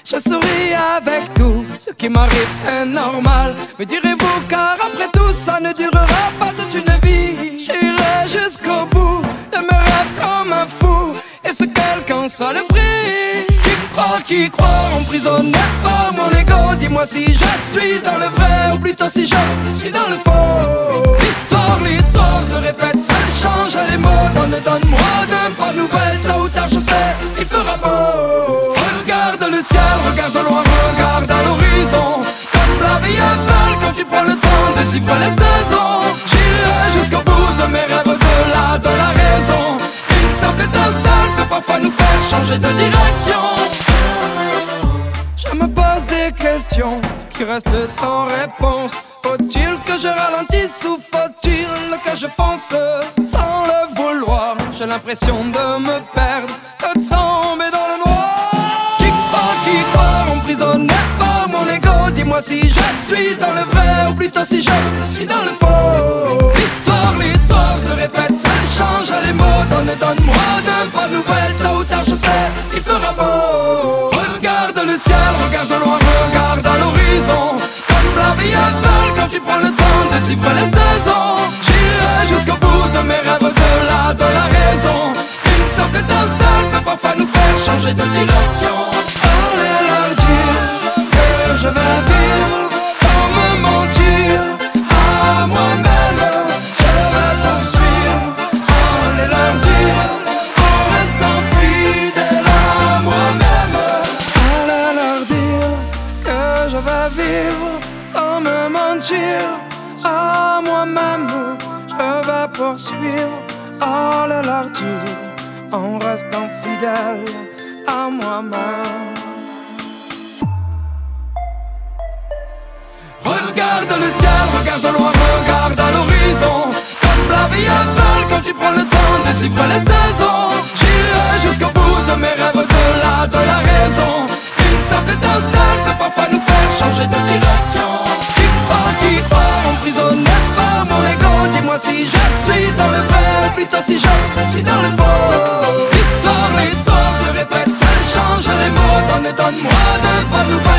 Je souris avec tout, ce qui m'arrive c'est normal. Me direz-vous car après tout ça ne durera pas toute une vie. J'irai jusqu'au bout de mes rêves comme un fou, et ce quel qu'en soit le prix. Qui croit emprisonné par mon ego. Dis-moi si je suis dans le vrai ou plutôt si je suis dans le faux. L'histoire se répète, ça change les mots. Donne-moi de bonnes nouvelles, tôt ou tard je sais, il fera beau. Regarde le ciel, regarde loin, regarde à l'horizon. Comme la vie est belle quand tu prends le temps de suivre les saisons. J'irai jusqu'au bout de mes rêves, au-delà de la raison. Une simple étincelle peut parfois nous faire changer de direction. Je me pose des questions qui restent sans réponse. Faut-il que je ralentisse ou faut-il que je fonce sans le vouloir? J'ai l'impression de me perdre, de tomber dans le noir. Qui croit emprisonné par mon ego. Dis-moi si je suis dans le vrai ou plutôt si je suis dans le faux. L'histoire se répète, ça change les mots. Donne-moi de bonnes nouvelles, tôt ou tard je sais, il fera beau. Regarde le ciel, regarde loin, regarde à l'horizon. Comme la vie est belle quand tu prends le temps de suivre les saisons. J'irai jusqu'au bout de mes rêves, au-delà de la raison. Une simple étincelle peut parfois nous faire changer de direction. Allez leur dire que je vais vivre sans me mentir à moi-même. Je vais poursuivre. Allez leur dire en restant fidèle à moi-même. Allez leur dire que je vais vivre sans me mentir à moi-même. Je vais poursuivre. Allez leur dire en restant fidèle à moi-même. Regarde le ciel, regarde loin, regarde à l'horizon. Comme la vie est belle quand tu prends le temps de suivre les saisons. J'irai jusqu'au bout de mes rêves, au-delà de la raison. Une simple étincelle peut parfois nous faire changer de direction. Qui croit emprisonné par mon ego. Dis-moi si je suis dans le vrai ou plutôt si je suis dans le faux. L'histoire se répète, ça change les mots. Donne-moi de bonnes nouvelles.